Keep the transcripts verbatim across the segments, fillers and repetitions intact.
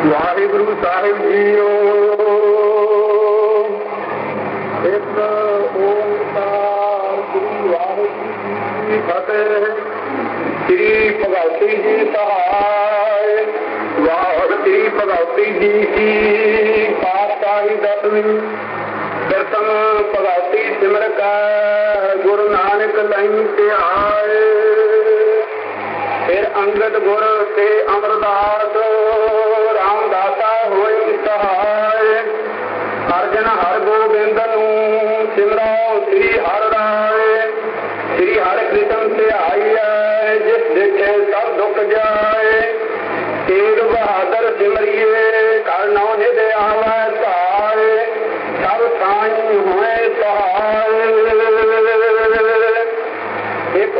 ਵਾਹਿਗੁਰੂ ਸਾਹਿਬ JIO. ਇੱਕ ਓਂਕਾਰ ਸ੍ਰੀ ਵਾਹਿਗੁਰੂ ਜੀ ਕੀ ਫਤਿਹ। ਸ੍ਰੀ ਭਗਵਤੀ ਜੀ ਸਹਾਇ। ਵਾਹਿਗੁਰੂ ਸ੍ਰੀ ਭਗਵਤੀ ਜੀ ਕੀ ਪਾਤਸ਼ਾਹੀ ਦਸਵੀਂ। ਦਰਸ਼ਨ ਭਗਵਤੀ ਸਿਮਰ ਕੈ ਗੁਰੂ ਨਾਨਕ ਲਈ ਤੇ ਆਏ। ਫਿਰ ਅੰਗਦ ਗੁਰ ਤੇ ਅਮਰਦਾਸ ਰਾਮਦਾਸਾ ਹੋਏ ਸਹਾਇ। ਅਰਜਨ ਹਰ ਗੋਬਿੰਦ ਨੂੰ ਸਿਮਰੋ ਸ੍ਰੀ ਹਰਿ ਰਾਏ। ਸ੍ਰੀ ਹਰਿ ਕ੍ਰਿਸ਼ਨ ਧਿਆਈਐ ਜਿਸ ਦੇਖੇ ਸਭ ਦੁੱਖ ਜਾਏ। ਤੇਗ ਬਹਾਦਰ ਸਿਮਰਿਏ ਕਰ ਨੌ ਨਿਧ ਆਵੈ ਧਾਰੇ। ਸਭ ਸਾਈਂ ਹੋਏ ਸਹਾਇ। ਇੱਕ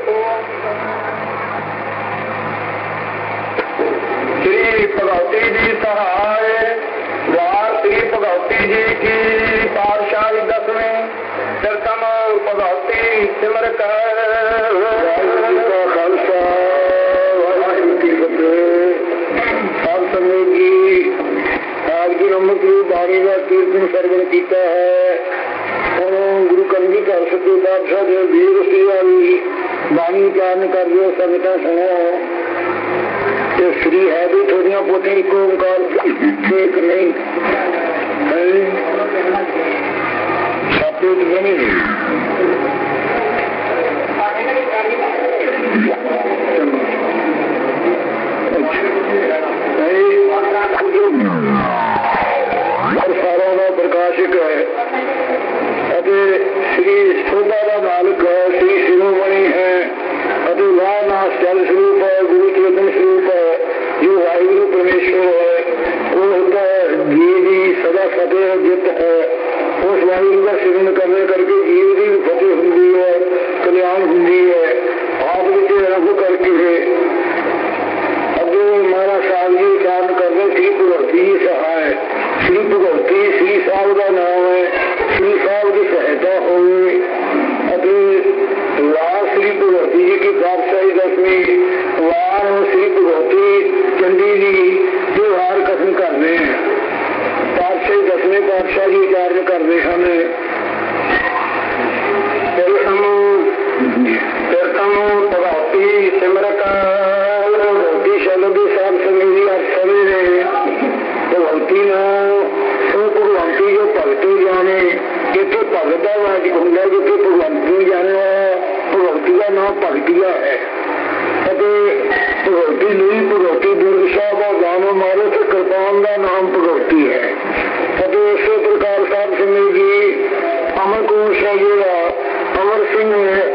श्री भगवती जी सहाय। वार श्री भगवती जी की पातशाही दसवीं। दर्शन भगवती सिमर कर खालसा वाहिगुरू की फतेह। साध संगत जी, आज की नमक रूप बाणी का कीर्तन सरवण किया है। हम गुरु कलगी कर सके पातशाह जो वीर सेवा भी बाणी उच्चारण कर दियो संगतां सुनो। श्री है भी थोड़िया पोथी एक ओंकार एक नहीं छापे तो बने सारा का प्रकाशक है। श्री शोभा का मालिक है। श्री शिरोमणि है। वाहनाथ चल स्वरूप है। गुरु चेतन स्वरूप है। जो वाहिगुरु परमेश्वर है वो होता है जीव की सदा फतेह जित है। उस वाहिगुरु का सिमरन करने करके जीव की फतेह होंगी है, कल्याण होंगी है। आप जिसे रब करके अगे महाराज साहब जी काम कर रहे श्री भगवती जी सहाय। श्री भगवती श्री साहब का नाम है। श्री साहब की सहायता होगी। वार श्री भगवती जी की पातशाही दसवीं। वार श्री भगवती चंडी जी जो वार कथन करते हैं। पातशाही दसवीं पातशाह जी उच्चारण करते हैं। भगवती सिमरत भगवती शब्द सब संगी सभी ने भगवती भगवंती जो भगती जाने जिथे भगत का वाचक होंगे जिथे भगवंती जाने भगवती का नाम भगतिया है। भगवती नहीं भगवती दुर्दशा का जानो मारो तो कृपान का नाम भगवती है। इस प्रकार साध संगत जी अमरकोश है जोड़ा अमर सिंह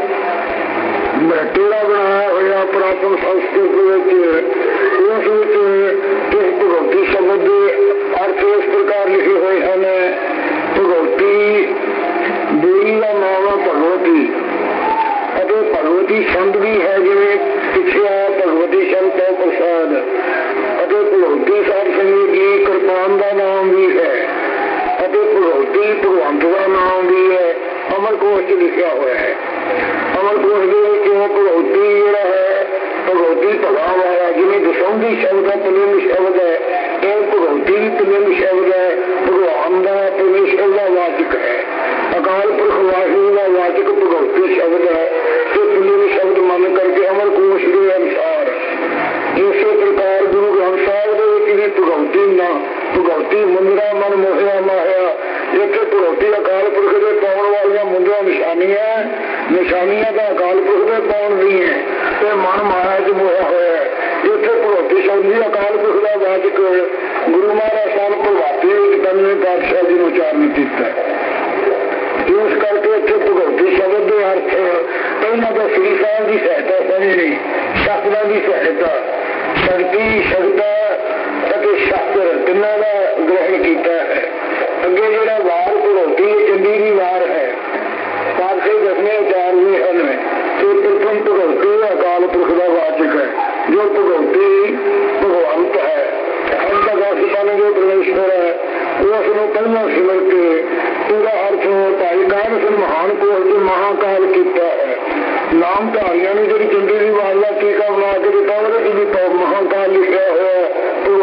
टेढ़ा बनाया हुआ पुरातन संस्कृत उस भगवती शब्द अर्थ इस प्रकार लिखे हुए हैं। भगवती देवी का नाम है भगवती। भगवती शब्द भी है जिन्हें पिछले आया भगवती शब्द का प्रसाद। भगवती साध संगत जी कृपान का नाम भी है। भगवती भगवंत का नाम भी है। अमरकोश च लिखा हुआ है। अमरकोश भगवती जोड़ा है भगवती भला वाला जिन्हें दसौंधी शब्द है पुलिंग शब्द है। यह भगवती भी पुलिंग शब्द है। भगवान का परमेश्वर का वाचक है। अकाल पुरख वाहिगुरू का वाचक भगवती शब्द है। तो पुलिंग शब्द मन करके अमरकोश के अनुसार इस प्रकार गुरु ग्रंथ साहिब भी भगवती ना भगवती मुंदरा मन मोहिया माया। एक भगवती अकाल पुरख के पाउन वाली मुंदरा निशानियां निशानियां का अकाल पुरख के पाउन भी है। तो मन माया च मोया हुआ है। इतने भगवती शब्द भी अकाल पुरख का वाचक गुरु महाराज साहब भगवती तनवे पातशाह जी ने उच्चारण किया। इस करके इतने भगवती शब्द के अर्थ पहला तो श्री साहब की सहायता समझनी। शस्त्रा की सहायता शक्ति शक्ता शास्त्र तिना का ग्रहण किया है। अगे जो वार भगवती चंडी की वार है पातशाही दसवें उचार हुए हैं। तो प्रथम भगवती अकाल पुरख का वाचक है जो भगवती भगवंत है। अंतन जो परमेश्वर है उसको पहला सिमर के पूरा अर्थ भाई काल से महान को महाकाल किया है। नामधारियों ने जी चंडी की वार का टीका बना के दिता महाकाल लिखा हुआ भगवंत का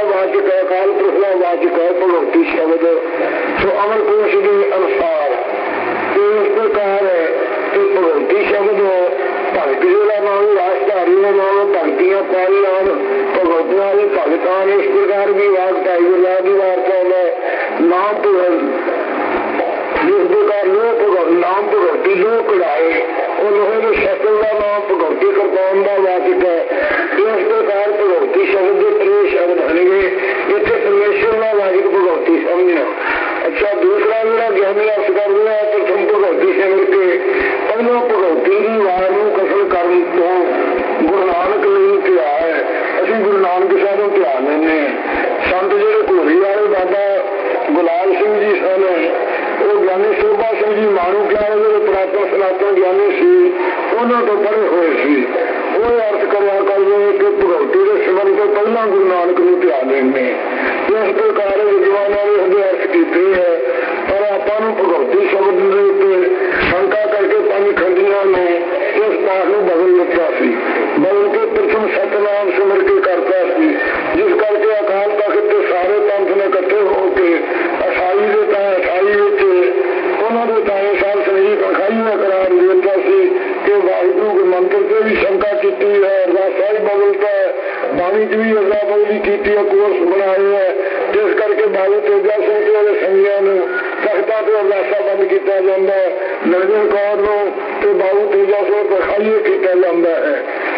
वाचक है, अकाल पुरख का वाचक है भगवती शब्द। सो अमरकोश के अनुसार इस प्रकार है कि भगवती शब्द भगत जिला नाम राजधारी नाम भगतियां पाई आन भगवतियां भी भगतान। इस प्रकार की वार्ता गुरला की वार्ता में नाम भगत जिस प्रकार लोग भगवत नाम भगवती लोग कढ़ाए और लोहे के शस्त्र का नाम भगवती कृपान का वाचक है। इस प्रकार भगवती शब्द के त्रे शब्द बनेंगे इतने परमेश्वर का वाचक भगवती समझना। अच्छा दूसरा मेरा ज्ञानी अर्थ कर रहा है प्रथम भगवती सिमर के पहला भगवती की वार में कसल कर तो गुरु नानक नहीं ध्या है। असं गुरु नानक साहब ध्यान लेने संत जो घोड़ी वाले बाबा गुलाल सिंह जी सन वो ज्ञानी शोभा सिंह जी मानू क्या जो पुरातन सनातन ज्ञानी सी उन्होंने तो पढ़े हुए सी वो अर्थ करवा कर कि भगवती के सिमरन को पहला गुरु नानक को ध्यान देने। इस प्रकार विद्वानों ने उसके अर्थ किए है पर आपा भगवती शब्द के शंका करके पानी खंडिया ने इस पाठ में बदल दिता सी बदल के प्रथम सतनाम सिमर के करता सी जिस करके अकाल तख्त के सारे पंथ ने इकट्ठे होकर असाई के ताए असाई उन्होंने ताए साल संगीत अखाई में करार देता सी कि वाहिगुरु के मंत्र से भी शंका की है अरदासा ही बदलता है बाणी की भी अरदा बदली की है कोर्स बनाए है जिस करके बाबू तेजा सिंह के संज्ञा ने तख्ता से अरदासा बंद किया जाता है नरजन कौर को तो बाबू तेजा सिंह अखाइए किया जाता है।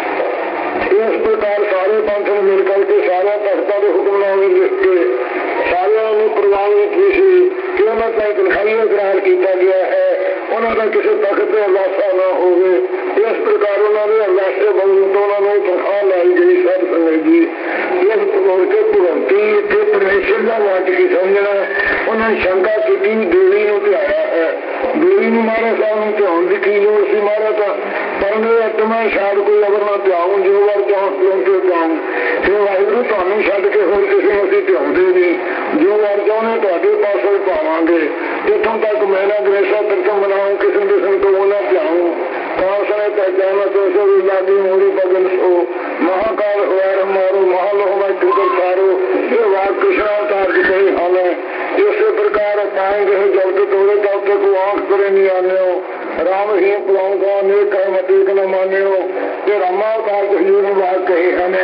इस प्रकार सारे पंथ ने मिलकर के सारे तख्ता के हुक्मनामे लिख के सारे प्रवाहित की सी कि उन्होंने तनखाई करार किया गया है उन्होंने किसी तख्त से अरदासा न हो। इस प्रकार उन्होंने अरदासे बदल तो उन्होंने तनख्वाह लाई गई सब संगत जी। इस के भगवती के परमेश्वर का वाचक समझना उन्होंने शंका की देवी को ध्याया है। देवी ने मारा साहब ध्यान की की लोड़ सी मारा था पर मैं मैं शायद कोई अगर मैं ध्याऊँ जो बार चाहूँ क्योंकि ध्याऊँ फिर वाहिगुरु थानू छड्ड के होर किसी में असीं ध्याउंदे नहीं जो बार चाहने तुहाडे पासों पावांगे जिथों तक मैं ना गणेशा प्रथम बनाऊँ किस्म किस्म को वो ना ध्याऊँ कासने पहचाना तो सो लागी मोरी पगन सो महाकाल हुआ मारो महालोह में ठुकर सारो ये वाक कृष्णावतार की कही हाल है। इस प्रकार पाएंगे जब तक तोड़े तब तक वो आंख करे नहीं आने हो राम ही पुलाऊंगा अनेक है मतीक न माने हो ये रामावतार को हजूर ने बात कही हमें।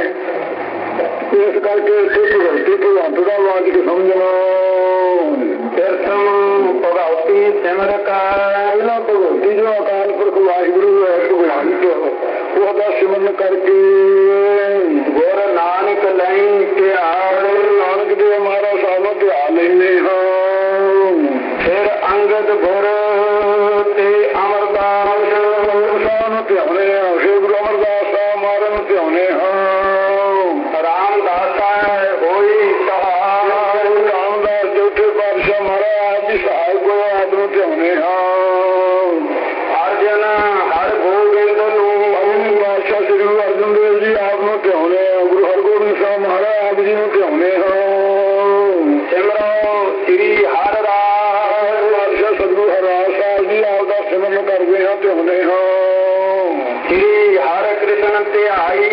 इस करके भगवती भगवंत का वाचक समझना भगवती सिमर का भगवती जो अकाल पुरख वाहिगुरु है भगवंत ਉਹਦਾ ਸਿਮਰਨ ਕਰਕੇ ਗੁਰ ਨਾਨਕ ਲਈ ਧਿਆਨ ਨਾਨਕ ਦੇ ਹਮਾਰਾ ਸਾਹਮਣੇ ਧਿਆਨ ਲੈਂਦੇ ਹਾਂ। ਫਿਰ ਅੰਗਦ ਗੁਰ ਤੇ ਅਮਰਦਾਸ ਸਾਨੂੰ ਧਿਆਉਣੇ ਹਾਂ ਫਿਰ ਗੁਰੂ ਅਮਰਦਾਸ ਸਾਹਿਬ ਮਾਰਨ ਨੂੰ ਧਿਆਉਣੇ ਹਾਂ। ਰਾਮਦਾਸ ਹੋਈ ਸਹਾਇ ਰਾਮਦਾਸ ਚੌਥੇ ਪਾਤਸ਼ਾਹ ਮਹਾਰਾਜ ਦੀ ਸਹਾਇ ਕੋਈ ਆਪ ਨੂੰ ਧਿਆਉਣੇ ਹਾਂ। ਅਰਜਨ ਹਰ ਗੋਬਿੰਦ ਨੂੰ श्री गुरु अर्जुन देव जी आप ध्याने गुरु हरगोबिंद साहब महाराज आप जी ध्याने सिमरो श्री हर राज सतगुरु हरराज साहब जी आपका सिमरन करते हैं ध्याने श्री हर कृष्ण ध्याई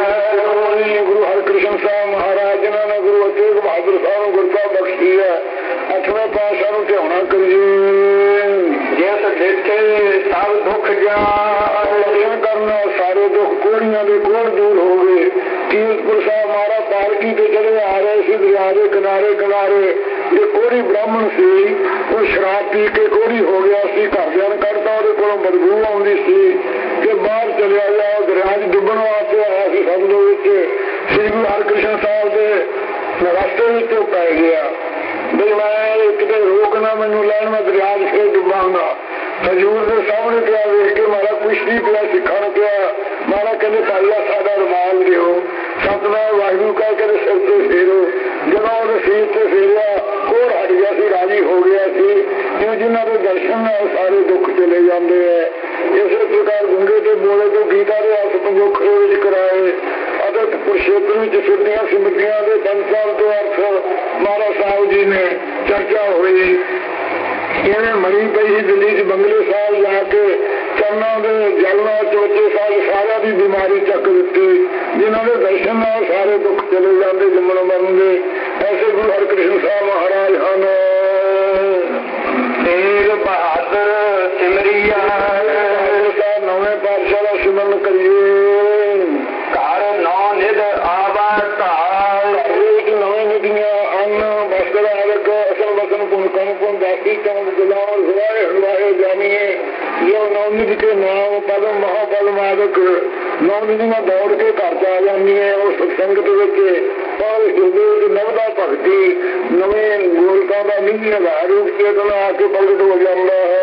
गुरु हरकृष्ण साहब महाराज जिन्होंने गुरु तेग बहादुर साहब गुरता बख्शी है अठवें पातशाह ध्याना करिए जिस देखे सब दुख जा करना सारे दुख कोड़िया के कोड़ दूर हो गए। कीर्तपुर साहब हमारा पालकी पे चले आ रहे थे दरिया के किनारे किनारे जो कोड़ी ब्राह्मण से वो शराब पी के कोड़ी हो गया सी घरदियां ने कढ़ता वो को बदबू आती सी कि बाहर चलिया जाओ दरिया च डुबन वास्ते आया सी समुद्र श्री गुरु हरकृष्ण साहब के रास्ते में पै गया बी मैं कितने रोकना मैनू लैन मैं दरिया च डुबांगा। हजूर के सामने पिया वेख के मारा कुछ नहीं पिया सिखा पिया मारा कहते पाइया साडा रुमाल दियो सतनाम वाहिगुरू कह के सिर से फेरो जब उन्हें सीर से फेरिया कोड़ हट गया सी राजी हो गया सी जो जिन्हों के दर्शन है सारे दुख चले जाते हैं। इस प्रकार गुंगे के बोले तो गीता के अर्थ पंजोखड़े कराए अदत कुरुक्षेत्र में फिरदियां सिमरदियां के पंचाल के अर्थ महाराज साहब जी ने चर्चा हुई इवें मरी पई दिल्ली च बंगले साहब जाके चरणों के जलना चोचे सारे सारा की बीमारी चक दी, जिन्होंने दर्शन नाल सारे दुख चले जाते जमन मरण के। ऐसे गुरु हरकृष्ण साहब महाराज हैं। तेग बहादुर सिमरिया नवे पातशाह का सिमरन करिए। घर नौ निध आवा ढाल नवे निधियां अन्न वस्त्र आदक असल वसन पुन कम पुन दासी चमन गुलाम हुआए हलवाए जानिए। यो नवनिधि के नाम पद महापल मादक नवनिधियां दौड़ के घर च आ जाती है। उस सत्संगत और हिंदू नवदा भगती नवे गोलकों का निधियां का रूप चेतन आके प्रगट हो जाता है।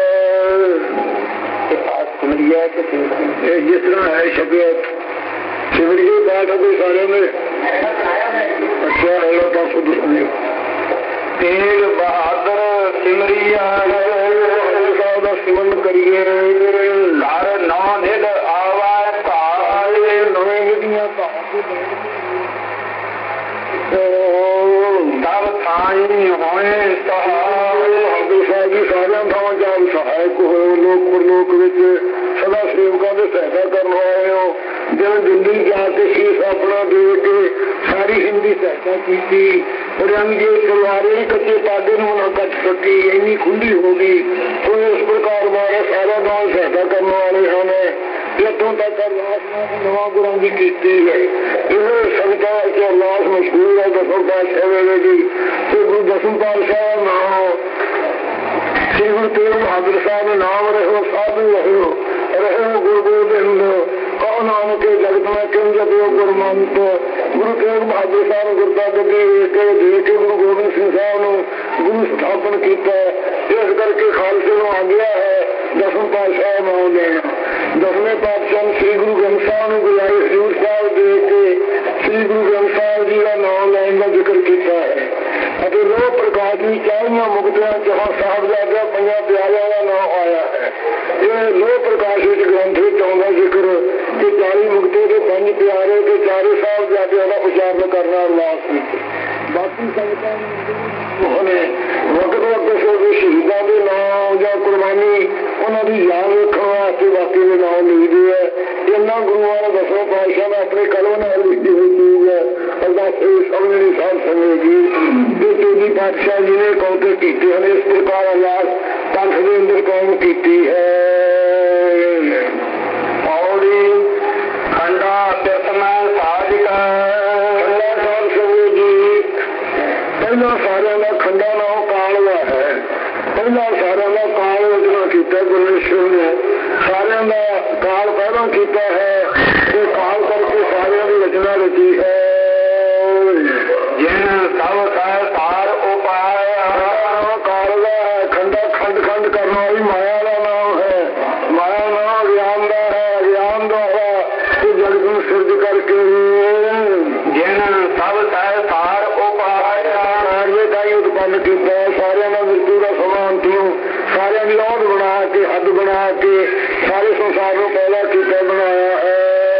जिस तरह है शबीयत सिमरिए पाठ है कोई सारे में अच्छा है पास सुनियो। तेग बहादुर सिमरिया का सिमरन करिए। घर नौ निध आवा ढाल नवे निधियां तब थाई होए जी सारिया थावां चाल सहायक हो लोक परलोक सदा सेवकों की सहायता करने वाले हो। जब दिल्ली जाके शीश अपना दे के सारी हिंदी सहायता की रंग जे तलवारें कच्चे पागे न कट सकी इन्नी खुली होगी। तो इस प्रकार बारे सारा गांव सहायता करने वाले हैं। इतों तक अरदास नवा गुरां की कीती है। इन्हें संगतां च अरदास मशहूर है दसम पातशाह वेले दी। तो गुरु दसम पातशाह नाम श्री गुरु तेग बहादुर साहब ने नाम रहो साधु रहो रहो गुरु गोबिंद कहो नानक जगत में किं जपो गुरमंत। गुरु तेग बहादुर साहब ने गुरता गद्दी के दे के गुरु गोबिंद सिंह साहब ने गुरु स्थापन किया। इस करके खालसे में आ गया है दसम पातशाह नाम लेना। दसवें पातशाह श्री गुरु ग्रंथ साहब ने बुलाए हजूर साहब दे के श्री गुरु ग्रंथ साहब जी का नाम लैन का जिक्र किया है। लोह प्रकाश की चालियां मुक्तियां चौहां साहबजादियां पंजा प्यारियां का नाम आया है। ये लोह प्रकाश ग्रंथ चौदह जिक्र कि चाली मुक्ति के पंज प्यारे के चारे साहबजादियों का उच्चारण करना अरदास की। बाकी संगतां ने वक्त वक्त से शहीदों के नाम या कुर्बानी उन्होंने याद रखने वास्ते बाकी के नाम लिखते है। इन्होंने गुरुओं ने दसवें पातशाह ने अपने कलम नाल लिखी हुई चीज है। अरदास समझनी साध संगेगी जो तेजी पातशाह जी ने कौते किए हैं। इस प्रकार अरदास पंथ के अंदर कौम की है। औड़ी खंडा पिसमा साजिका पहला सारे का खंडा नाम काल का है। पहला सारे का काल रचना किया परमेश्वर ने। सारे का काल पहला किया है तो काल करके सारे की रचना रची है। जिन सब सार उपाय काल का है। खंडा खंड खंड करना भी माया का नाम है। माया नाम ज्ञान का है। ज्ञान द्वारा तो जगत में सिद्ध करके जिन सब सार उपाय उत्पन्न किया। सारे मृत्यु का समान थी सारे की लौट बना के हद बना के सारे संसार को पहला किया बनाया है।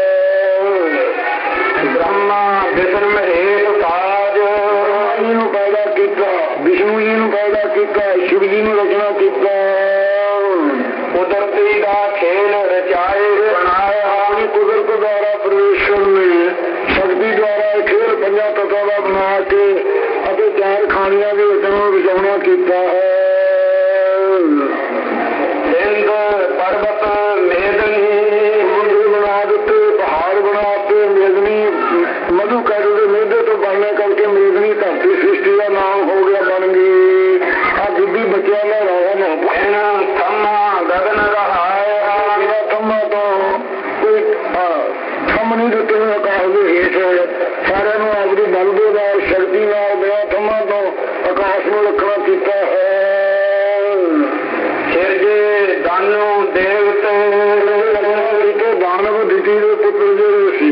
ब्रह्मा विष्णु महेश साज जी ने पैदा किया। विष्णु जी ने पैदा किया। शिव जी ने रचना किया। कुदरती का खेल रचाए बनाया। कुदरत द्वारा परमेश्वर ने शक्ति द्वारा खेल पंजा तत्वों का बना के चार खानिया भी रचना रचाना किया है। सिंध पर्वत मेदनी मंदिर बना देते पहाड़ बनाते। मेदनी मधु कहते मेदे तो बनने करके मेदनी धरती सृष्टि का नाम हो गया बन गई। अब जिद्दी बच्चा में रहा थम्मा गगन रहा थम्मा तो कोई थम नहीं देते आकाश के हेठ सारे अपनी बल दे शक्ति दया थम्मा तो आकाश में रखना किया है। सिरजे दानों देवते दानव दिति के पुत्र जो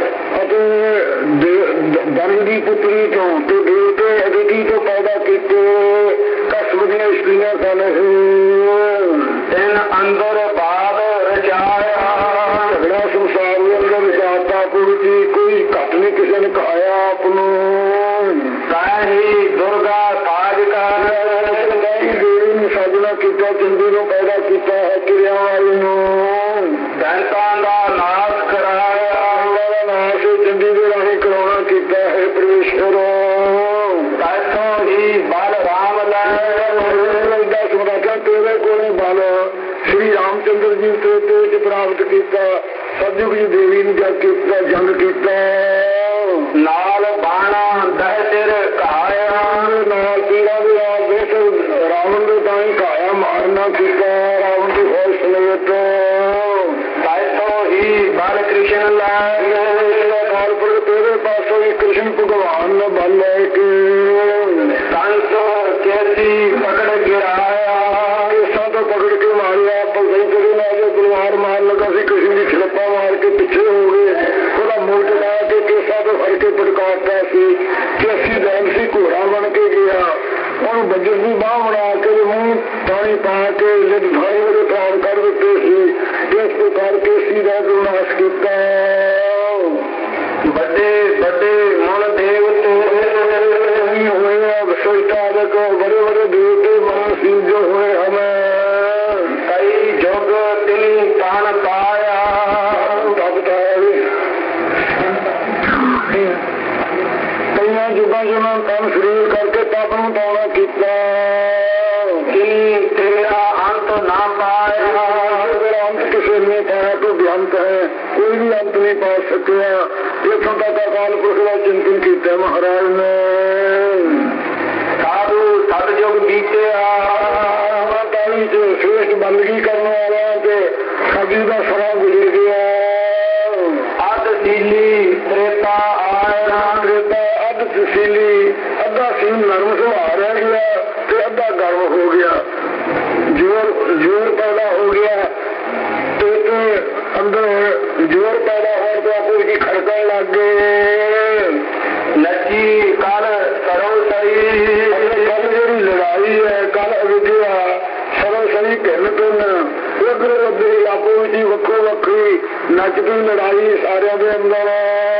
दन की पुत्री तो देवते अदिति तो पैदा किए। कसम दिया स्त्रियां सन इन अंदर बाद रचाया। झगड़ा संसार के अंदर रचाता पुरुष जी कोई घट नहीं किसी ने खाया आपनू। दुर्गा साज कर देवी ने साजना किया चंडी को पैदा किया है क्रिया वाली। ਜੀ ਤ੍ਰੇਤੇ ਚ ਪ੍ਰਾਪਤ ਕੀਤਾ, ਸਤਿਯੁਗ ਜੀ ਦੇਵੀ ਨੂੰ ਜਗ ਕੀਤਾ, ਜੰਗ ਕੀਤਾ। ਨਾਲ ਬਾਣਾ ਦਹਿ ਸਿਰ ਕਹਾਇਆ, ਨਾਲ ਪੀੜਾ ਦੇ ਆਦੇਸ਼ ਰਾਵਣ ਦੇ ਤਾਂ ਹੀ ਕਹਾਇਆ, ਮਾਰਨਾ ਕੀਤਾ ਰਾਵਣ ਦੀ ਫੌਜ ਸਮੇਤ। ਤਾਇਥੋਂ ਹੀ ਬਲ ਕ੍ਰਿਸ਼ਨ ਲਾਇ, ਨਾਲ ਪੁਰਖ ਤੇਰੇ ਪਾਸੋਂ ਹੀ ਕ੍ਰਿਸ਼ਨ ਭਗਵਾਨ ਨੇ ਬਲ ਲੈ ਕੇ ਕੰਸ ਕੇਸੀ ਪਕੜ ਗਿਰਾਇਆ, ਕੇਸਾਂ ਤੋਂ ਪਕੜ ਕੇ ਮਾਰਿਆ। ਪਲਸਈ ਤੇਰੇ ਨਾਲ ਜੋ ਤਲਵਾਰ ਮਾਰ ਲੱਗਾ ਸੀ, ਕ੍ਰਿਸ਼ਨ ਦੀ ਛਲਪਾ ਮਾਰ ਕੇ ਪਿੱਛੇ ਹੋ ਗਏ, ਉਹਦਾ ਮੁੱਢ ਲਾ ਕੇ ਕੇਸਾਂ ਤੋਂ ਫੜ ਕੇ ਪਟਕਾਤਾ ਸੀ। ਕੇਸੀ ਦੈਨ ਸੀ, ਘੋੜਾ ਬਣ ਕੇ ਗਿਆ, ਉਹਨੂੰ ਬੱਜਰ ਦੀ ਬਾਂਹ ਬਣਾ ਕੇ ਮੂੰਹ ਪਾਣੀ ਪਾ ਕੇ ਜਦ ਭਾਈ ਉਹਦੇ ਪ੍ਰਾਣ ਕੱਢ ਦਿੱਤੇ ਸੀ। ਇਸ ਪ੍ਰਕਾਰ ਕੇਸੀ ਦਾ ਵਿਨਾਸ਼ ਕੀਤਾ। ਵੱਡੇ ਵੱਡੇ ਮਨ ਦੇਵਤੇ ਹੋਏ, ਵਿਸ਼ੇਸ਼ਤਾਦਕ ਬੜੇ ਬੜੇ ਦੇਵਤੇ ਮਨ ਸੀ ਜੋ ਹੋਏ ਹਮੇं, ਕਈ ਜੁਗ ਤਿਨ ਤਾਨ ਪਾਇਆ। ਕਈਆਂ ਜੁਗਾਂ ਚ ਉਹਨਾਂ ਤਨ ਸਰੀਰ ਕਰਕੇ ਤਪ ਨੂੰ ਪਾਉਣਾ ਕੀਤਾ। ਕਿ ਤੇਰਾ ਅੰਤ ਨਾ ਪਾਇਆ, ਤੇਰਾ ਅੰਤ ਕਿਸੇ ਨੇ ਪਾਇਆ, ਕੋਈ ਬੇਅੰਤ ਹੈ, ਕੋਈ ਵੀ ਅੰਤ ਨਹੀਂ ਪਾ ਸਕਿਆ। ਇੱਥੋਂ ਤੱਕ ਅਕਾਲ ਪੁਰਖ ਦਾ ਚਿੰਤਨ ਕੀਤਾ ਮਹਾਰਾਜ ਨੇ। ਸਾਧੂ ਸਤਿਯੁਗ ਬੀਤਿਆ, ਤਾਲੀ ਚ ਸ੍ਰੇਸ਼ਟ ਬੰਦਗੀ ਕਰਨ ਵਾਲਿਆਂ ਤੇ ਸਦੀ ਦਾ ਸਮਾਂ ਗੁਜ਼ਰ ਗਿਆ। ਅੱਧ ਸੀਲੀ ਤ੍ਰੇਤਾ ਆਇਆ, ਤ੍ਰੇਤਾ ਅੱਧ ਸੀਲੀ, ਅੱਧਾ ਸੀਲ ਨਰਮ ਸੁਭਾਅ ਰਹਿ ਗਿਆ ਤੇ ਅੱਧਾ ਗਰਮ ਹੋ ਗਿਆ, ਜੋਰ ਜੋਰ ਪੈਦਾ ਹੋ ਗਿਆ ਤੇ ਅੰਦਰ ਜੋਰ ਪੈਦਾ ਹੋਣ ਤੋਂ ਆਪੋ ਜੀ ਖੜਕਣ ਲੱਗ ਗਏ। ਨੱਚੀ ਕੱਲ ਸਰਵ ਸਰੀ, ਕੱਲ ਜਿਹੜੀ ਲੜਾਈ ਹੈ, ਕੱਲ ਅਵਿਦਿਆ ਸਰਵ ਸਰੀ ਭਿੰਨ ਭਿੰਨ, ਉਧਰ ਉਧਰ ਆਪੋ ਜੀ ਵੱਖੋ ਵੱਖਰੀ ਨੱਚਦੀ ਲੜਾਈ ਸਾਰਿਆਂ ਦੇ ਅੰਦਰ।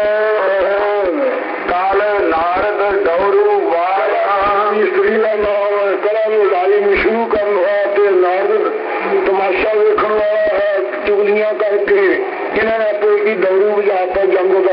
ਕਾਲ ਨਾਰਦ ਡੌਰੂ ਵਾਲਾ, ਇਸਤਰੀ ਦਾ ਨਾਮ ਹੈ, ਕਲਾ ਨੂੰ ਲੜਾਈ ਨੂੰ ਸ਼ੁਰੂ ਕਰਨ ਵਾਲਾ ਤੇ ਨਾਰਦ ਤਮਾਸ਼ਾ ਵੇਖਣ ਵਾਲਾ ਹੈ। ਚੁਗਲੀਆਂ ਕਰਕੇ ਇਹਨਾਂ ਨੇ ਆਪੋ ਜੀ ਦੌਰੂ ਵਜਾਤਾ ਜੰਗ ਦਾ।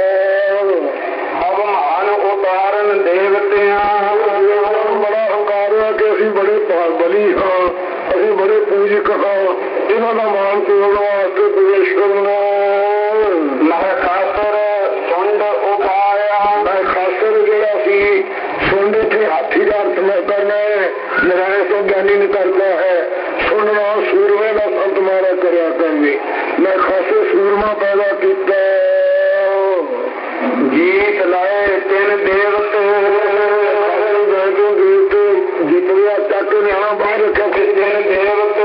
ਅਭਮਾਨ ਉਤਾਰਨ ਦੇਵਤਿਆਂ, ਬੜਾ ਹੰਕਾਰ ਹੈ ਕਿ ਅਸੀਂ ਬੜੇ ਬਲੀ ਹਾਂ, ਅਸੀਂ ਬੜੇ ਪੂਜਕ ਹਾਂ। ਇਹਨਾਂ ਦਾ ਮਾਨ ਤੋੜਨ ਵਾਸਤੇ ਪਰਮੇਸ਼ਵਰ ਨੇ ਮੈਂ ਖਾਸਰ ਸੁੰਡ ਉਪਾਇਆ, ਮੈਂ ਖਾਸਰ ਜਿਹੜਾ ਸੀ ਸੁੰਡ ਇੱਥੇ ਹਾਥੀ ਦਾ ਅਰਥ ਮੈਂ ਕਰਨਾ ਹੈ, ਨਿਰਾਇ ਤੋਂ ਗਿਆਨੀ ਨੇ ਕਰਦਾ ਹੈ। ਸੁਣਨਾ ਸੂਰਮੇ ਦਾ ਸੰਤ ਮਾਰਾ ਕਰਿਆ ਕਰਨੀ, ਮੈਂ ਖਾਸੇ ਸੂਰਮਾ ਪੈਦਾ ਕੀਤਾ। ਗੀਤ ਲਾਏ ਤਿੰਨ ਦੇਵਤੇ, ਜਿੱਤ ਲਿਆ ਚੱਕ ਨਿਆਣਾ ਬਾਹਰ ਰੱਖਿਆ ਕਿ ਤਿੰਨ ਦੇਵਤੇ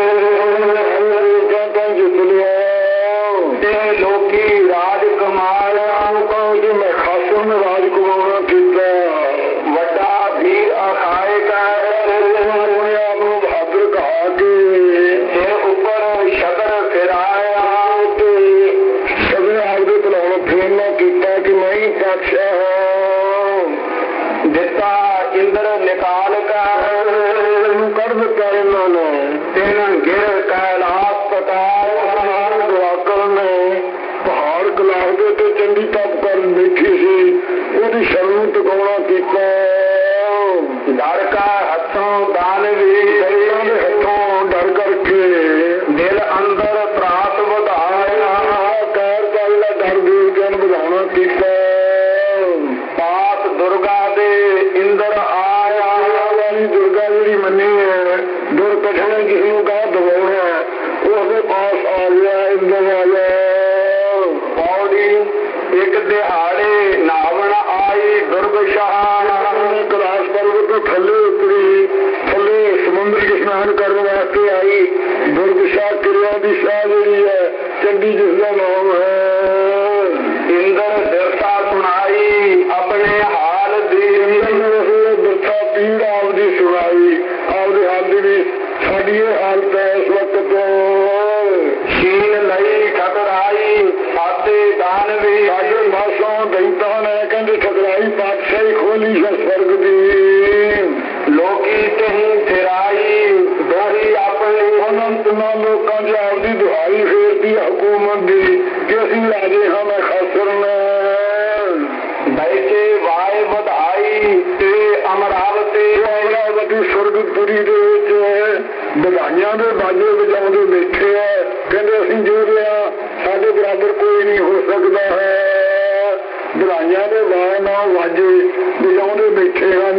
ਜਿੱਤ ਲਿਆ ਤੇ ਲੋਕੀ ਰਾਜ ਕਮਾਇਆ। ਕਹੋ ਜੀ ਮੈਂ ਖਾਸੇ ਨੇ ਰਾਜ ਕਮਾਉਣਾ ਕੀਤਾ। ਵੱਡਾ ਵੀਰ ਅਖਾਏਗਾ, ਆਪਣੇ ਆਪ ਨੂੰ ਬਹਾਦਰ ਕਹਾ ਕੇ ਸਿਰ ਉੱਪਰ ਸ਼ਦਰ ਫਿਰਾਇਆ ਤੇ ਸ਼ਦਰ ਆਪਦੇ ਭਲਾਉਣ ਫੇਰਨਾ ਕੀਤਾ ਕਿ ਮੈਂ ਹੀ ਪਾਤਸ਼ਾਹ ਹਾਂ। ਦਿੱਤਾ ਇੰਦਰ ਨਿਕਾਲ ਕਰ, ਇਹਨੂੰ ਕੱਢ ਦਿੱਤਾ ਇਹਨਾਂ ਨੇ। ਤਿੰਨ ਗਿਰ ਕੈਲਾਸ਼ ਪਤਾਲ, ਦੁਆਕਰ ਨੇ ਪਹਾੜ ਕਲਾਸ ਦੇ ਤੇ ਚੰਗੀ ਤਪ ਕਰ ਦੇਖੀ ਸੀ, ਉਹਦੀ ਸ਼ਰਮ ਨੂੰ ਟਿਕਾਉਣਾ ਕੀਤਾ। ਡਰ ਕਾ ਹੱਥੋਂ ਦਾਨਵੀ, ਦਰਿਆ ਦੇ ਹੱਥੋਂ ਡਰ ਕਰਕੇ ਦਿਲ ਅੰਦਰ ਤਰਾਸ ਵਧਾਇਆ। ਕਹਿਰ ਦਾ ਡਰ ਦੇ ਜਨ ਵਧਾਉਣਾ ਕੀਤਾ। ਪਾਸ ਦੁਰਗਾ ਦੇ ਇੰਦਰ ਆਇਆ, ਵਾਲੀ ਦੁਰਗਾ ਜਿਹੜੀ ਮੰਨੀ ਹੈ, ਦੁਰਕਠਨ ਕਿਸੇ ਨੂੰ ਕਹਾ ਦਬਾਉਣਾ, ਉਹਦੇ ਪਾਸ ਆ ਗਿਆ ਇੰਦਰ ਆਇਆ। ਪੌੜੀ ਇੱਕ ਦਿਹਾੜੇ ਨਾਵਣ ਆਈ ਦੁਰਗਸ਼ਾਹ, ਕੈਲਾਸ਼ ਪਰਬਤ ਤੋਂ ਥੱਲੇ ਉਤਰੀ, ਥੱਲੇ ਸਮੁੰਦਰ ਇਸ਼ਨਾਨ ਕਰਨ ਵਾਸਤੇ ਆਈ। ਦੁਰਗਸ਼ਾਹ ਕਿਰਿਆ ਦੀ ਸ਼ਾਹ ਜਿਹੜੀ ਹੈ ਚੰਡੀ, ਜਿਸਦਾ ਨਾਮ ਹੈ। ਇੰਦਰ ਦਿਰਸਾ ਸੁਣਾਈ ਆਪਣੇ ਹਾਲ ਦੀ, ਦਿਰਸਾ ਪੀੜ ਆਪਦੀ ਸੁਣਾਈ, ਆਪਦੇ ਹਾਲ ਦੀ ਵੀ ਸਾਡੀ ਇਹ ਹਾਲਤ ਹੈ ਇਸ ਵਕਤ। ਸ਼ੀਨ ਲਈ ਠਕਰਾਈ ਸਾਦੇ ਦਾਨਵੀ, ਸਾਡੇ ਮਾਸੋਂ ਦੈਂਤਾਂ ਨੇ ਕਹਿੰਦੇ ਠਕਰਾਈ ਪਾਤਸ਼ਾਹੀ ਖੋਲੀ ਹੈ ਸਵਰਗ ਦੀ। ਲੋਕੀ ਕਹੀਂ ਫਿਰਾਈ ਦੋਹੀ ਆਪਣੀ, ਉਹਨਾਂ ਤਿੰਨਾਂ ਲੋਕਾਂ ਚ ਆਪਦੀ ਦੁਹਾਈ ਫੇਰਦੀ ਹਕੂਮਤ ਦੀ ਕਿ ਅਸੀਂ ਰਾਜੇ ਹਾਂ ਮੈਂ ਖਾਸਰ ਨੇ। ਬੈਠੇ ਵਾਏ ਵਧਾਈ ਤੇ ਅਮਰਾਵਤੀ, ਅਮਰਾਵਤੀ ਸਵਰਗਪੁਰੀ ਦੇ ਵਿੱਚ ਵਧਾਈਆਂ ਦੇ ਬਾਜੇ ਵਜਾਉਂਦੇ ਬੈਠੇ ਹੈ ਘੋੜਿਆਂ ਦੇ ਵਾਲ ਨਾਲ ਵਾਜੇ ਵਜਾਉਂਦੇ ਬੈਠੇ ਹਨ।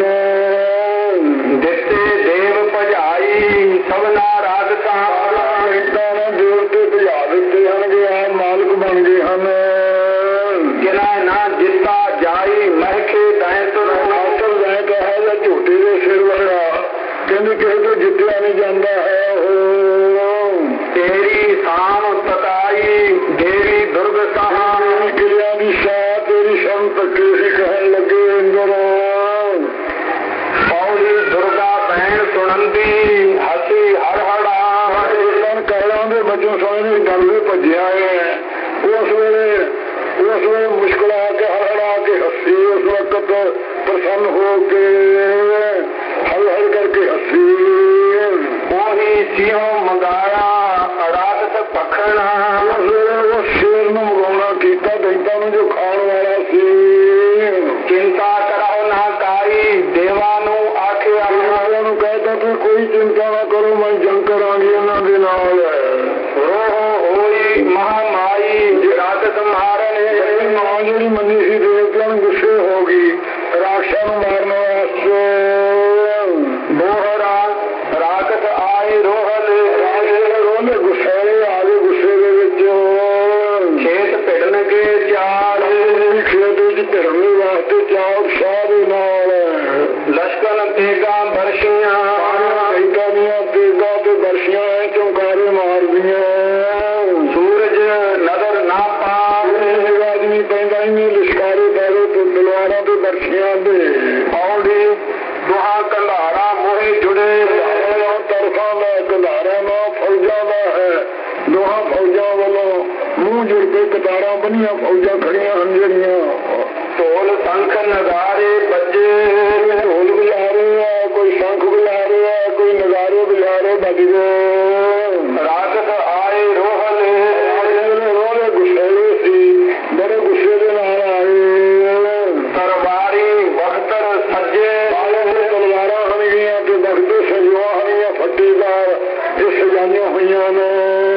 ਦਿੱਤੇ ਦੇਵ ਭਜਾਈ ਸਭਨਾ ਰਾਗਤਾ ਏਦਾਂ ਨਾ ਦੇਵਤੇ ਭਜਾ ਦਿੱਤੇ ਹਨਗੇ, ਆ ਮਾਲਕ ਬਣ ਗਏ ਹਨ। ਕਿਨਾ ਨਾ ਜਿੱਤਾ ਜਾਈ ਮਹਿਕੇ ਤੈਂ ਤੁਰ ਅਸਲ ਲੈ ਤਾਂ ਹੈ ਜਾਂ ਝੋਟੇ ਦੇ ਸਿਰ ਵਰਗਾ, ਕਹਿੰਦੇ ਕਿਸੇ ਤੋਂ ਜਿੱਤਿਆ ਨਹੀਂ ਜਾਂਦਾ ਹੈ। ਉਹ ਤੇਰੀ ਸਾਮ ਤਕਾਈ ਦੇਵੀ ਦੁਰਗ ਸਹਾ ਕਿਰਿਆ ਦੀ ਸ਼ਾਹ ਤੇਰੀ ਸ਼ਰਮ ਤੱਕੇ ਸੀ ਕਹਿਣ ਲੱਗੇ ਇੰਦਰ। ਪੌੜੀ ਦੁਰਗਾ ਭੈਣ ਸੁਣੰਦੀ ਹਸੀ ਹਰ ਹੜਾ ਕਰਲਾਂ ਦੇ ਬੱਚੋਂ ਸੋਹਣੇ ਡਰਦੇ ਭੱਜਿਆ ਹੈ। ਉਸ ਵੇਲੇ ਉਸ ਵੇਲੇ ਮੁਸ਼ਕਿਲ ਆ ਕੇ ਹੜਹੜਾ ਕੇ ਹੱਸੀ, ਉਸ ਵਕਤ ਪ੍ਰਸੰਨ ਹੋ ਕੇ ਹਲ ਹਲ ਕਰਕੇ ਹੱਸੀ। ਉਹੀ ਸਿਉ ਮੰਗਾਇਆ ਰਾਗਤ ਪਖਣਾ ਉਸ ਵੇਲੇ ਉਹ ਸ਼ੇਰ ਨੂੰ ਮਗਾਉਣਾ ਕੀਤਾ ਦੈਂਤਾਂ ਨੂੰ ਜੋ ਖਾਣ ਵਾਲਾ ਸੀ। ਚਿੰਤਾ ਕਰੋ ਨਾ ਕਾਈ ਦੇਵਾਂ ਨੂੰ ਆਖਿਆ ਉਹਨਾਂ ਨੂੰ ਕਹਿਤਾ ਤੂੰ ਕੋਈ ਚਿੰਤਾ ਨਾ ਕਰੋ, ਮੈਂ ਜੰਗ ਕਰਾਂਗੀ ਉਹਨਾਂ ਦੇ ਨਾਲ। ਰੋਹ ਹੋਈ ਮਹਾਮਾਈ ਰਾਗਤ ਮਾਰਨੇ ਮਾਂ ਜਿਹੜੀ ਮੰਨੀ ਸੀ ਦੇਵਤਿਆਂ ਨੂੰ ਗੁੱਸੇ ਹੋ ਗਈ ਰਾਖਸ਼ਾਂ ਨੂੰ ਮਾਰਨ ਵਾਸਤੇ। ਦੋਹਰਾ ਰਾਗਤ ਆਏ ਰੋਹਲ ਰੋਲੇ ਗੁੱਸੇ ਆ ਗਏ, ਗੁੱਸੇ ਦੇ ਵਿੱਚ ਖੇਤ ਭਿੜਨਗੇ ਚਾਰ ਖੇਤ ਵਿੱਚ ਭਿੜਨ ਵਾਸਤੇ ਚਾਰ ਸ਼ਾਹ ਦੇ ਨਾਲ ਲਸ਼ਕਰ ਤੇਗਾ ਬਰਸ਼ੀਆਂ ਤੇਗਾ ਦੀਆਂ ਤੇਗਾ ਤੇ ਬਰਸ਼ੀਆਂ ਐ ਚੌਂਕਾਰੇ ਮਾਰਦੀਆਂ। ਸੂਰਜ ਨਜ਼ਰ ਨਾ ਪਾਵੇ ਆਦਮੀ ਪੈਂਦਾ ਹੀ ਲਿਸ਼ਕਾਰੇ ਪੈਦੇ ਤੇ ਤਲਵਾਰਾਂ ਤੇ ਬਰਸ਼ੀਆਂ ਦੇ। ਪੌੜੀ ਦੁਹਾ ਕੰਧਾਰਾ ਮੋਹੇ ਜੁੜੇ ਤਰਫਾਂ ਦਾ ਕੰਧਾਰਾ ਨਾ ਫੌਜਾਂ ਦਾ ਹੈ। ਦੋਹਾਂ ਫੌਜਾਂ ਵੱਲੋਂ ਮੂੰਹ ਜੁੜ ਕੇ ਕਤਾਰਾਂ ਬੰਨੀਆਂ ਫੌਜਾਂ ਖੜੀਆਂ ਹਨ ਜਿਹੜੀਆਂ। ਢੋਲ ਸੰਖ ਨਗਾਰੇ ਬੱਜੇ ਢੋਲ ਵਜਾ ਰਹੇ ਆ, ਕੋਈ ਸ਼ੰਖ ਵਜਾ ਰਹੇ ਆ, ਕੋਈ ਨਗਾਰੇ ਵਜਾ ਰਹੇ ਵੱਜਦੇ। ਰਾਗਤ ਆਏ ਰੋਹਲ ਰੋਲੇ ਗੁੱਸੇ ਸੀ, ਬੜੇ ਗੁੱਸੇ ਦੇ ਨਾਲ ਆਏ। ਤਰਵਾਰੀ ਬਖਤਰ ਸੱਜੇ ਤਲਵਾਰਾਂ ਹਨਗੀਆਂ ਤੇ ਬਖਤੇ ਸਜਵਾ ਹਨੀਆਂ ਫੱਟੀਦਾਰ ਇਹ ਸਜਾਈਆਂ ਹੋਈਆਂ ਨੇ।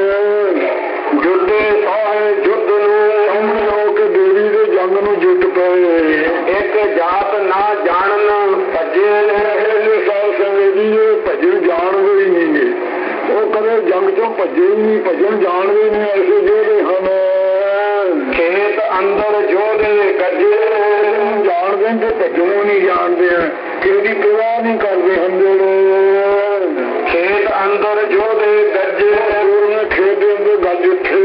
ਜੁੱਦੇ ਸੋਹੇ ਜੁੱਦ ਨੂੰ ਸਮਝੋ ਕਿ ਦੇਵੀ ਦੇ ਜੰਗ ਨੂੰ ਜਿੱਤ ਪਏ। ਇੱਕ ਜਾਤ ਨਾ ਜਾਣਨ ਭੱਜੇ ਸਾਲ ਸੰਵੇਦੀ ਭੱਜਣ ਜਾਣਦੇ ਹੀ ਨਹੀਂ, ਉਹ ਕਦੇ ਜੰਗ ਚੋਂ ਭੱਜੇ ਹੀ ਨਹੀਂ, ਭੱਜਣ ਜਾਣਦੇ ਨੇ ਐਸੇ ਜਿਹੜੇ ਹਨ। ਖੇਤ ਅੰਦਰ ਜੋਦੇ ਗੱਜੇ ਜਾਣਦੇ ਤੇ ਭੱਜਣੋਂ ਨਹੀਂ ਜਾਣਦੇ ਆ, ਕਿਹਦੀ ਪ੍ਰਵਾਹ ਨਹੀਂ ਕਰਦੇ ਹਨ ਜਿਹੜੇ। ਖੇਤ ਅੰਦਰ ਜੋਦੇ ਗੱਜੇ ਖੇਤ ਦੇ ਅੰਦਰ ਗੱਜ ਉੱਠੇ।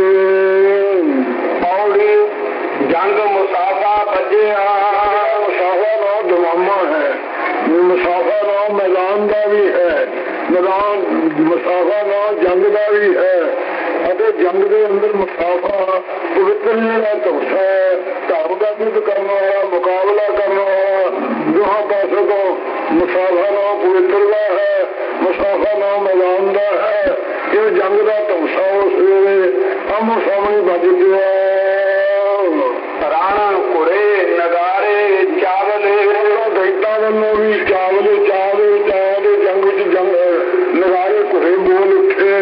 ਪੌੜੀ ਜੰਗ ਮੁਸਾਫਾ ਵੱਜਿਆ ਮੁਸਾਫਾ ਨਾਮ ਦਵਾਮਾ ਹੈ, ਮੁਸਾਫਾ ਨਾਮ ਮੈਦਾਨ ਦਾ ਵੀ ਹੈ, ਮੈਦਾਨ ਮੁਸਾਫਾ ਨਾਮ ਜੰਗ ਦਾ ਵੀ ਹੈ। ਅਤੇ ਜੰਗ ਦੇ ਅੰਦਰ ਮੁਸਾਫਾ ਪਵਿੱਤਰ ਜਿਹੜਾ ਧੌਂਸਾ ਹੈ, ਧਰਮ ਦਾ ਯੁੱਧ ਕਰਨ ਵਾਲਾ, ਮੁਕਾਬਲਾ ਕਰਨ ਵਾਲਾ, ਦੋਹਾਂ ਪਾਸੇ ਤੋਂ ਮੁਸਾਫਾ ਨਾਮ ਪਵਿੱਤਰ ਦਾ ਹੈ, ਮੁਸਾਫਾ ਨਾਮ ਮੈਦਾਨ ਦਾ ਹੈ। ਇਹ ਜੰਗ ਦਾ ਧੌਂਸਾ ਉਸ ਵੇਲੇ ਆਮੋ ਸਾਹਮਣੇ ਵੱਜ ਪਿਆ। ਰਾਣਾ ਕੁਰੇ ਨਗਾਰੇ ਚਾਵਲੇ ਦੈਤਾਂ ਵੱਲੋਂ ਵੀ ਚਾਵਲੇ ਚਾਵੇ ਚਾਵੇ ਜੰਗ ਵਿੱਚ ਜੰਗ ਨਗਾਰੇ ਘੁਰੇ ਬੋਲ ਉੱਠੇ।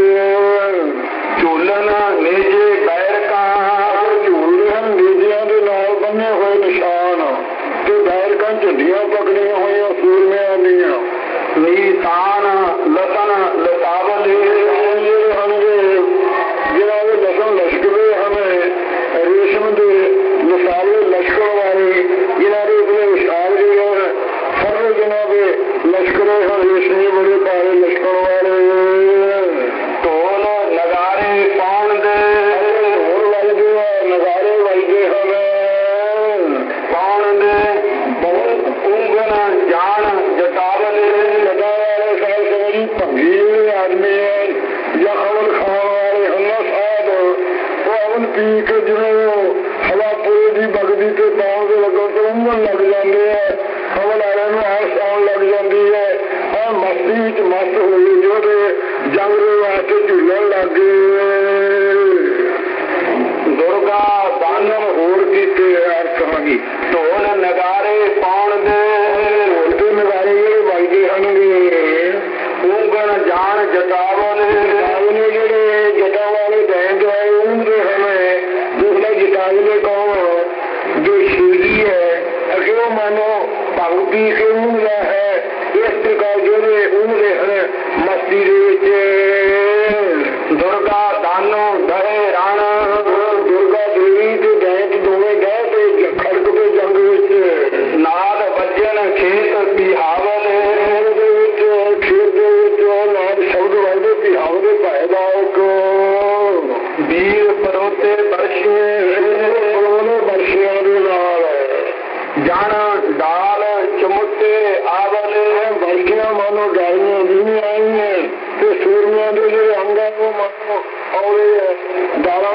ਝੂਲਨ ਨੇਜੇ ਬੈਰਕਾਂ ਝੂਲਦੇ ਹਨ ਨੇਜਿਆਂ ਦੇ ਨਾਲ ਬੰਨੇ ਹੋਏ ਨਿਸ਼ਾਨ ਤੇ ਬੈਰਕਾਂ ਝੰਡੀਆਂ ਪਕੜੀਆਂ ਹੋਈਆਂ ਸੂਰਮਿਆਂ ਦੀਆਂ। ਨੀਸਾਨ ਲਸਨ ਲਸਾਵਲੇ ਜਿਹੜੇ ਹਨਗੇ ਜਿਹਨਾਂ ਦੇ ਲਸਣ ਲਸ਼ਕਰੇ ਹਨ, ਰੇਸ਼ਮ ਦੇ ਲਸਾਵੇ ਲਸ਼ਕਰ ਵਾਲੇ ਜਿਹਨਾਂ ਦੇ ਉਸਨੇ ਵਿਸ਼ਾਲ ਜਿਹੜੇ ਹਨ, ਸਾਰੇ ਜਿਹਨਾਂ ਦੇ ਲਸ਼ਕਰੇ ਹਨ ਰੇਸ਼ਮੀ ਬੜੇ ਭਾਰੇ ਲਸ਼ਕਰ ਵਾਲੇ। ਢੋਲ ਨਗਾਰੇ ਪਾਉਣ ਦੇ ਢੋਲ ਵੱਜਦੇ ਆ, ਨਗਾਰੇ ਵੱਜਦੇ ਹਨ ਪਾਉਣ ਦੇ ਉਂਗਨ ਜਾਣ ਜਟਾਵਲੇ ਜਟਾ ਵਾਲੇ ਸਾਲ ਸਮਝੀ ਭੰਗੀ ਭੰਗ ਪੀ ਕੇ ਉਂਘਦਾ ਹੈ। ਇਸ ਪ੍ਰਕਾਰ ਜਿਹੜੇ ਉਂਘਦੇ ਹਨ ਮਸਤੀ ਦੇ ਵਿੱਚ ਦੁਰਗਾ ਦਾਨੋ ਦਹੇ ਰਣ ਦੁਰਗਾ ਦੇਵੀ ਤੇ ਦੈਂਤ ਦੋਵੇਂ ਗਏ ਤੇ ਖੜਕ ਦੇ ਜੰਗ ਵਿੱਚ ਨਾਦ ਵੱਜਣ ਖੇਤ ਪਿਹਾਵਲ ਦੇ ਵਿੱਚ ਖੇਤ ਦੇ ਵਿੱਚ ਨਾਦ ਸ਼ਬਦ ਵੱਜਦੇ ਪਿਹਾਵ ਦੇ ਭਾਏ ਦਾ ਇੱਕ ਵੀਰ ਪਰੋਤੇ ਬਰਸ਼ੇ ਉਹਨੇ ਵਰਸ਼ਿਆਂ ਦੇ ਨਾਲ ਜਣ ਡਾਲ ਚਮੁੱਤੇ ਆਵਲ ਵਰਸ਼ੀਆਂ ਮਾਨੋ ਡਾਲੀਆਂ ਵੀ ਨਹੀਂ ਆਈਆਂ ਤੇ ਸੂਰਮਿਆਂ ਦੇ ਜਿਹੜੇ ਅੰਗ ਹੈ ਉਹ ਮਾਨੋ ਔਲੇ ਡਾਲਾਂ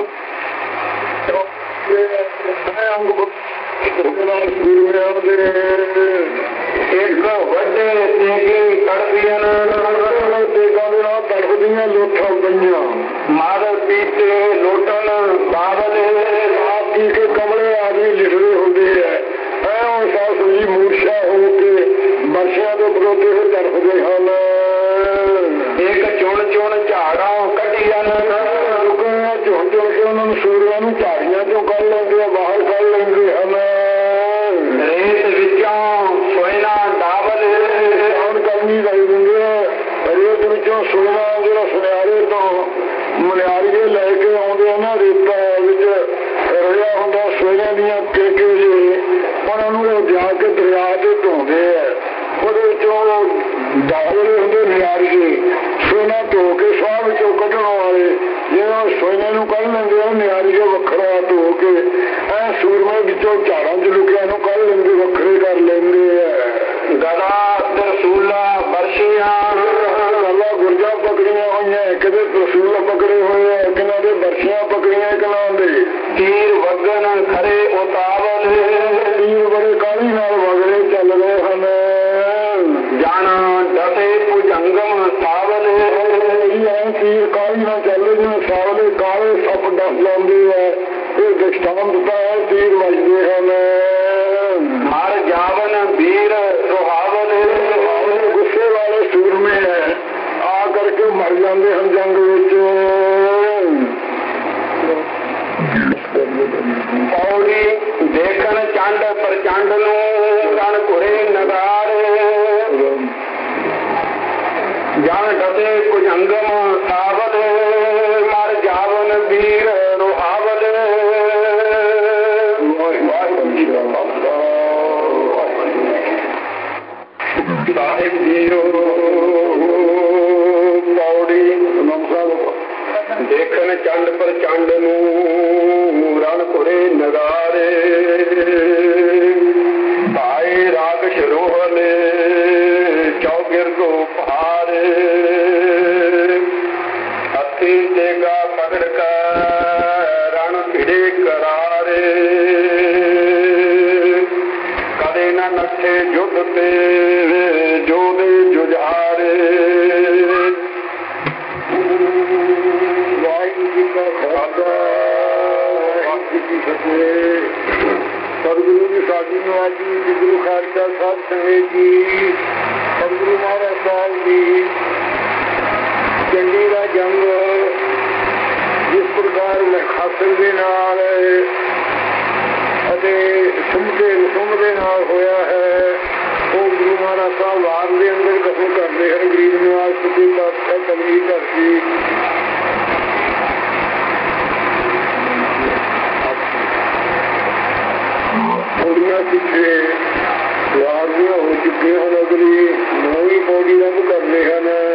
ਅੰਗ ਸੂਰਮਿਆਂ ਦੇ ਇੱਕ ਵੱਡੇ ਤੇਗੇ ਕੜਦੀਆਂ ਤੇਗਾਂ ਦੇ ਨਾਲ ਤੜਫਦੀਆਂ ਲੋਥਾਂ ਪਈਆਂ ਮਾਰ ਪੀਤੇ ਲੋਟਣ ਬਾਵਲ ਆਪ ਪੀ ਕੇ ਕਮਲੇ ਆਦਮੀ ਲਿਖਦੇ ਹੁੰਦੇ ਹੈ ਐ ਉਹ ਸਾਸ ਜੀ ਮੂਰਛਾ ਹੋ ਕੇ ਵਰਸ਼ਿਆਂ ਦੇ ਵਿਰੋਧੀ ਹੋਏ ਤੜਫਦੇ ਹਨ। ਇੱਕ ਚੁਣ ਚੁਣ ਝਾੜਾਂ ਕੱਢੀਆਂ ਰੁਕਣਾ ਝੁਣ ਝੁਣ ਕੇ ਉਹਨਾਂ ਨੂੰ ਸੂਰਿਆਂ ਨੂੰ ਝਾੜੀਆਂ ਚੋਂ ਕੱਢ ਲੈਂਦੇ ਆ ਬਾਹਰ ਕੱਢ ਲੈਂਦੇ ਹਨ। ਰੇਤ ਵਿੱਚੋਂ ਸੋਇਨਾ ਡਾਵਲ ਆਉਣ ਕਰਨੀ ਲਾਈ ਦਿੰਦੇ ਆ ਰੇਤ ਵਿੱਚੋਂ ਸੋਨਾ ਜਿਹੜਾ ਸੁਨਿਆਰੇ ਤੋਂ ਮਨਿਆਰੀਏ ਲੈ ਕੇ ਆਉਂਦੇ ਆ ਨਾ ਰੇਤਾ ਵਿੱਚ ਰਲਿਆ ਹੁੰਦਾ ਸੋਇਆਂ ਦੀਆਂ ਕੇਕੇ ਜੇ ਉਹਨਾਂ ਨੂੰ ਜਾ ਕੇ ਦਰਿਆ ਤੇ ਧੋਂਦੇ ਆ ਉਹਦੇ ਵਿੱਚੋਂ ਡਾਵਲੇ ਹੁੰਦੇ ਨਿਆਰੀਏ ਸੋਨਾ ਧੋ ਕੇ ਸਾਹ ਵਿੱਚੋਂ ਕੱਢਣ ਵਾਲੇ ਜਿਹਨਾਂ ਸੋਨੇ ਨੂੰ ਕੱਢ ਲੈਂਦੇ ਆ ਨਿਆਰੀਏ ਵੱਖਰਾ ਧੋ ਕੇ ਐ ਸੂਰਮੇ ਵਿੱਚੋਂ ਝਾੜਾਂ ਚ ਲੁਕਿਆਂ ਨੂੰ ਕੱਢ ਲੈਂਦੇ ਵੱਖਰੇ ਕਰ ਲੈਂਦੇ ਆ। ਗਦਾ ਤਰਸੂਲਾ ਬਰਸ਼ੀਆਂ ਗੱਲਾਂ ਗੁਰਜਾਂ ਪਕੜੀਆਂ ਹੋਈਆਂ ਕਿਤੇ ਤਰਸੂਲ ਪਕੜੇ ਹੋਏ ਆ ਕਿਨਾਂ ਦੇ ਬਰਸ਼ੀਆਂ ਪਕੜੀਆਂ ਕਿਨਾਂ ਦੇ ਤੀਰ ਵਗਣ ਖਰੇ ਉਤਾਵਲ ਤੀਰ ਬੜੇ ਕਾਹਲੀ ਨਾਲ ਵਗੜੇ ਚੱਲ ਰਹੇ ਹਨ। ਜਾਣਾ ਦਸੇ ਭੁਜੰਗਮ ਸਾਵਲ ਇਹ ਐ ਤੀਰ ਕਾਹਲੀ ਨਾਲ ਚੱਲਦੇ ਜਿਵੇਂ ਸਾਵਲੇ ਕਾਲੇ ਸੱਪ ਡਸ ਜਾਂਦੇ ਆ ਇਹ ਦ੍ਰਿਸ਼ਟਾਂਤ ਦਿੱਤਾ ਹੈ ਤੀਰ ਵੱਜਦੇ ਹਨ। ਮਰ ਜਾਵਨ ਵੀਰ ਸੁਹਾਵਲ ਗੁੱਸੇ ਵਾਲੇ ਸੂਰਮੇ ਹੈ ਆ ਕਰਕੇ ਮਰ ਜਾਂਦੇ ਹਨ ਜੰਗ ਵਿੱਚ। ਪੌੜੀ ਦੇਖਣ ਚੰਡ ਪ੍ਰਚੰਡ ਨੂੰ ਰਣ ਘੁਰੇ ਨਗਾਰੇ ਜਨ ਡਸੇ ਭੁਜੰਗਮ ਸਾਵਲ ਮਰ ਜਾਵਨ ਵੀਰ ਰੁਹਾਵਲ ਸਾਹਿਬ ਜੀਓ ਪੌੜੀ ਦੇਖਣ ਚੰਡ ਪ੍ਰਚੰਡ ਨੂੰ ਰਣ ਘੁਰੇ ਨਗਾਰੇ ਭਾਏ ਰਾਗ ਸ਼ਰੋਹਲੇ ਚੌਗਿਰ ਕੋ ਪਹਾਰੇ ਹੱਥੀ ਤੇਗਾ ਪਕੜ ਕਾ ਰਣ ਭਿੜੇ ਕਰਾਰੇ ਕਦੇ ਨਾ ਨੱਠੇ ਜੁੱਧ ਤੇ ਜੋਦੇ ਜੁਝਾਰੇ। ਵਾਹਿਗੁਰੂ ਜੀ ਕਾ ਖਾਲਸਾ ਵਾਹਿਗੁਰੂ ਜੀ ਕੀ ਫਤਿਹ। ਸਤਿਗੁਰੂ ਜੀ ਸਾਡੀ ਨਵਾਜੀ ਜੀ ਗੁਰੂ ਖਾਲਸਾ ਸਾਹਿਬ ਸੰਗਤ ਜੀ ਸਤਿਗੁਰੂ ਮਹਾਰਾਜ ਸਾਹਿਬ ਜੀ ਚੰਡੀ ਦਾ ਜੰਗ ਜਿਸ ਪ੍ਰਕਾਰ ਖਾਸਰ ਦੇ ਨਾਲ ਅਤੇ ਸੁਮਦੇ ਰਸੂਮ ਦੇ ਨਾਲ ਹੋਇਆ ਹੈ ਉਹ ਗੁਰੂ ਮਹਾਰਾਜ ਸਾਹਿਬ ਵਾਰ ਦੇ ਅੰਦਰ ਕਥਨ ਕਰਦੇ ਹਨ। ਗਰੀਬ ਨਿਵਾਸ ਸੁਖੀ ਪਾਤਸ਼ਾਹ ਕਲਗੀ ਧਰਤੀ ਥੋੜੀਆਂ ਪਿੱਛੇ ਵਾਰ ਦੀਆਂ ਹੋ ਚੁੱਕੀਆਂ ਹਨ। ਅਗਲੀ ਨੌਵੀਂ ਪੌੜੀ ਰੰਗ ਕਰਨੇ ਹਨ।